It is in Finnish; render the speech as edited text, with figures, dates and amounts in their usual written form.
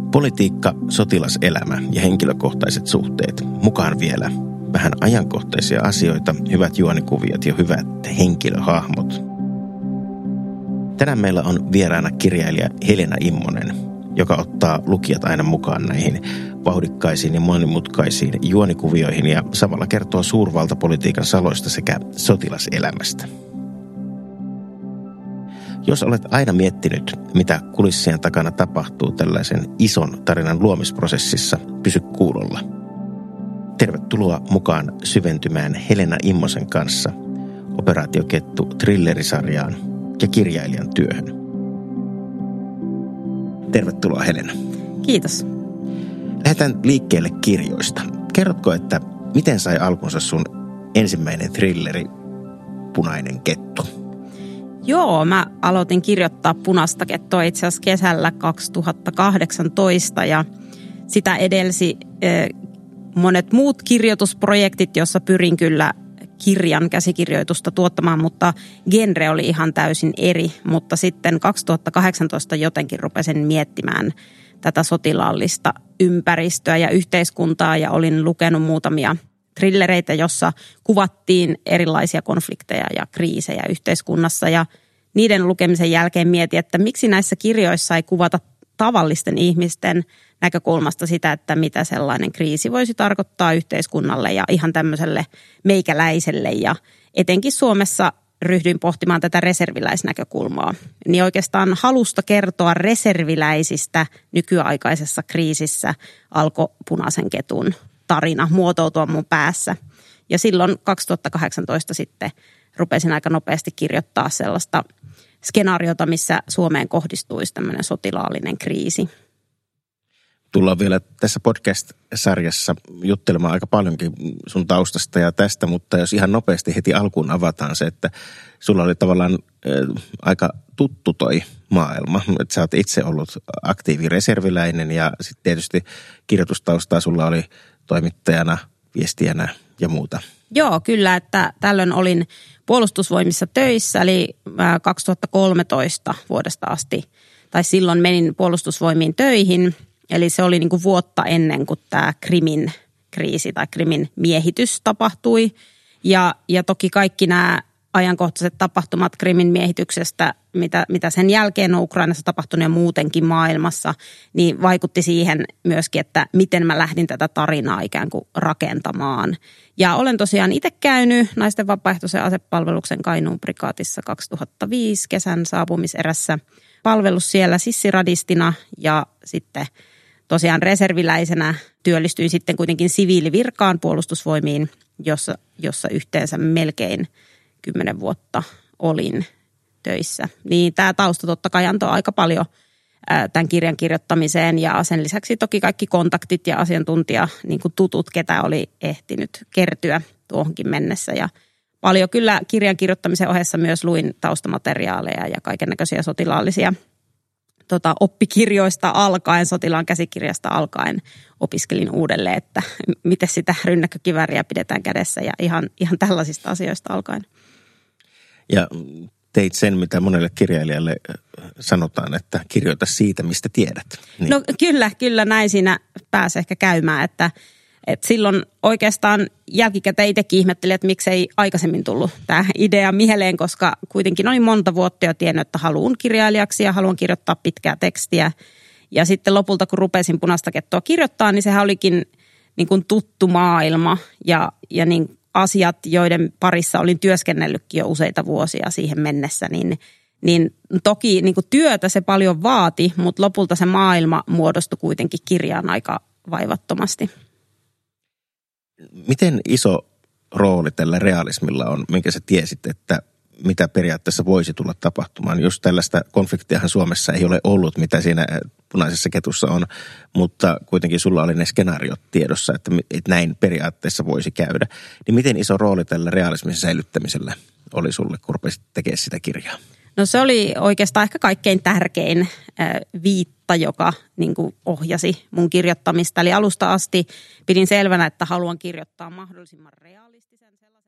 Politiikka, sotilaselämä ja henkilökohtaiset suhteet. Mukaan vielä vähän ajankohtaisia asioita, hyvät juonikuviot ja hyvät henkilöhahmot. Tänään meillä on vieraana kirjailija Helena Immonen, joka ottaa lukijat aina mukaan näihin vauhdikkaisiin ja monimutkaisiin juonikuvioihin ja samalla kertoo suurvaltapolitiikan saloista sekä sotilaselämästä. Jos olet aina miettinyt, mitä kulissien takana tapahtuu tällaisen ison tarinan luomisprosessissa, pysy kuulolla. Tervetuloa mukaan syventymään Helena Immosen kanssa Operaatiokettu thrillerisarjaan ja kirjailijan työhön. Tervetuloa Helena. Kiitos. Lähdetään liikkeelle kirjoista. Kerrotko, että miten sai alkunsa sun ensimmäinen thrilleri Punainen kettu? Joo, mä aloitin kirjoittaa Punaista kettua itse asiassa kesällä 2018 ja sitä edelsi monet muut kirjoitusprojektit, jossa pyrin kyllä kirjan käsikirjoitusta tuottamaan, mutta genre oli ihan täysin eri. Mutta sitten 2018 jotenkin rupesin miettimään tätä sotilaallista ympäristöä ja yhteiskuntaa ja olin lukenut muutamia thrillereitä, jossa kuvattiin erilaisia konflikteja ja kriisejä yhteiskunnassa ja niiden lukemisen jälkeen mietin, että miksi näissä kirjoissa ei kuvata tavallisten ihmisten näkökulmasta sitä, että mitä sellainen kriisi voisi tarkoittaa yhteiskunnalle ja ihan tämmöiselle meikäläiselle ja etenkin Suomessa ryhdyin pohtimaan tätä reserviläisnäkökulmaa. Niin oikeastaan halusta kertoa reserviläisistä nykyaikaisessa kriisissä alkoi Punaisen ketun tarina muotoutua mun päässä. Ja silloin 2018 sitten rupesin aika nopeasti kirjoittaa sellaista skenaariota, missä Suomeen kohdistuisi tämmöinen sotilaallinen kriisi. Tullaan vielä tässä podcast-sarjassa juttelemaan aika paljonkin sun taustasta ja tästä, mutta jos ihan nopeasti heti alkuun avataan se, että sulla oli tavallaan aika tuttu toi maailma. Että sä oot itse ollut aktiivi reserviläinen ja sitten tietysti kirjoitustaustaa sulla oli toimittajana, viestijänä ja muuta. Joo, kyllä, että tällöin olin puolustusvoimissa töissä, eli 2013 vuodesta asti, tai silloin menin puolustusvoimiin töihin, eli se oli niin kuin vuotta ennen kuin tämä Krimin kriisi tai Krimin miehitys tapahtui, ja toki kaikki nämä ajankohtaiset tapahtumat Krimin miehityksestä, mitä sen jälkeen on Ukrainassa tapahtunut ja muutenkin maailmassa, niin vaikutti siihen myöskin, että miten mä lähdin tätä tarinaa ikään kuin rakentamaan. Ja olen tosiaan itse käynyt naisten vapaaehtoisen asepalveluksen Kainuun prikaatissa 2005 kesän saapumiserässä. Palvelus siellä sissiradistina ja sitten tosiaan reserviläisenä työllistyin sitten kuitenkin siviilivirkaan puolustusvoimiin, jossa yhteensä melkein 10 vuotta olin töissä. Niin tämä tausta totta kai antoi aika paljon tämän kirjan kirjoittamiseen ja sen lisäksi toki kaikki kontaktit ja asiantuntija niin kuin tutut, ketä oli ehtinyt kertyä tuohonkin mennessä. Ja paljon kyllä kirjan kirjoittamisen ohessa myös luin taustamateriaaleja ja kaikennäköisiä sotilaallisia oppikirjoista alkaen, sotilaan käsikirjasta alkaen opiskelin uudelleen, että miten sitä rynnäkkökivääriä pidetään kädessä ja ihan tällaisista asioista alkaen. Ja teit sen, mitä monelle kirjailijalle sanotaan, että kirjoita siitä, mistä tiedät. Niin. No kyllä näin siinä pääsi ehkä käymään, että silloin oikeastaan jälkikäteen itsekin ihmettelin, että miksei aikaisemmin tullut tämä idea mieleen, koska kuitenkin olin monta vuotta jo tiennyt, että haluan kirjailijaksi ja haluan kirjoittaa pitkää tekstiä. Ja sitten lopulta, kun rupesin Punaista kettua kirjoittaa, niin sehän olikin niin kuin tuttu maailma ja niin asiat, joiden parissa olin työskennellytkin jo useita vuosia siihen mennessä, niin toki niin kuin työtä se paljon vaati, mutta lopulta se maailma muodostui kuitenkin kirjaan aika vaivattomasti. Miten iso rooli tällä realismilla on, minkä sä tiesit, että mitä periaatteessa voisi tulla tapahtumaan? Just tällaista konfliktiahan Suomessa ei ole ollut, mitä siinä Punaisessa ketussa on, mutta kuitenkin sulla oli ne skenaariot tiedossa, että näin periaatteessa voisi käydä. Niin miten iso rooli tällä realismin säilyttämisellä oli sulle, kun rupesit tekemään sitä kirjaa? No se oli oikeastaan ehkä kaikkein tärkein viitta, joka niin kuin ohjasi mun kirjoittamista. Eli alusta asti pidin selvänä, että haluan kirjoittaa mahdollisimman realistisen sellaisen